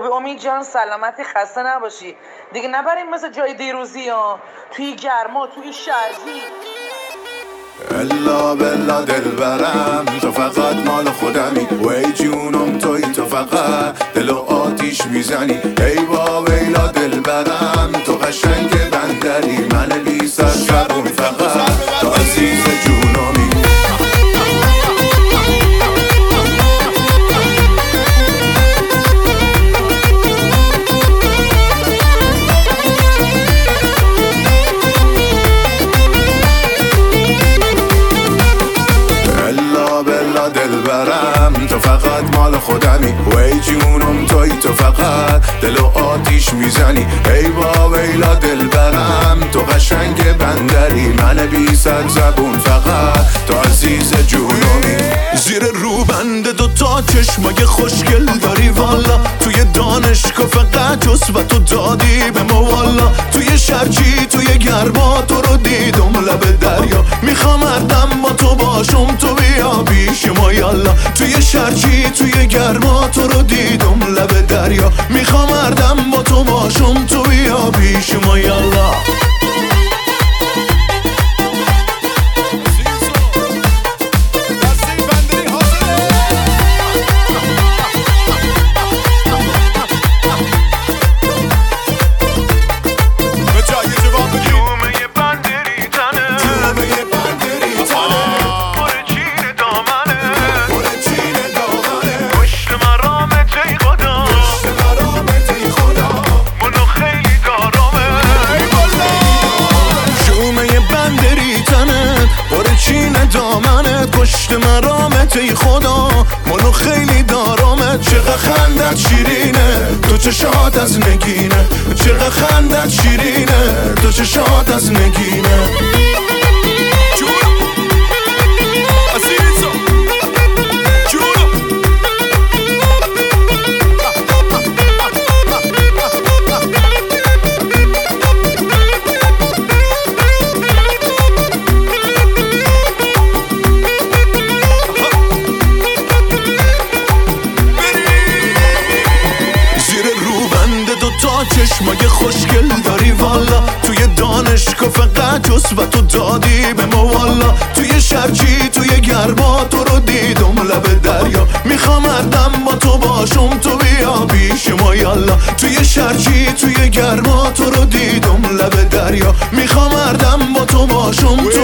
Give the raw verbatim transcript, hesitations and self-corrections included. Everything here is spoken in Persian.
خوبی امید جان؟ سلامتی، خسته نباشی دیگه. نبریم مثل جای دیروزی ها، توی گرما توی شرجی. الا بلا دلبرم تو فقط مال خودمی، وی جونم توی تو فقط دل و آتیش میزنی. ای با ویلا دلبرم تو قشنگ بندری، من بی سر زبون فقط تو عزیز جونمی. دلبرم تو فقط مال خودمی، وی جونم توی تو فقط دل و آتیش میزنی. ای با ویلا دلبرم تو قشنگ بندری، من بی سر زبون فقط تو عزیز جونمی. زیر روبند دوتا چشمای خوشگل داری والا، توی دانشگاه فقط جز و تو دادی به ما والا. توی شرجی توی گرما تو رو دیدم لب دریا، میخوام هردم با تو باشم تو بیا پیش ما یالا. توی شرجی توی گرما تو رو دیدم لب دریا، میخوام هردم با تو باشم تو بیا پیش ما یالا. دامنت کشت مرامت ای خدا، منو خیلی دارامت. چقدر خندت شیرینه تو چشات از نگینه، چقدر خندت شیرینه تو چشات از نگینه. چشمای خوشگل داری والا، توی دانشگاه فقط جز و تو دادی به ما والا. توی شرجی توی گرما تو رو دیدم لب دریا، میخوام هردم با تو باشم تو بیا پیش ما یالا. توی شرجی توی گرما تو رو دیدم لب دریا، میخوام هردم با تو باشم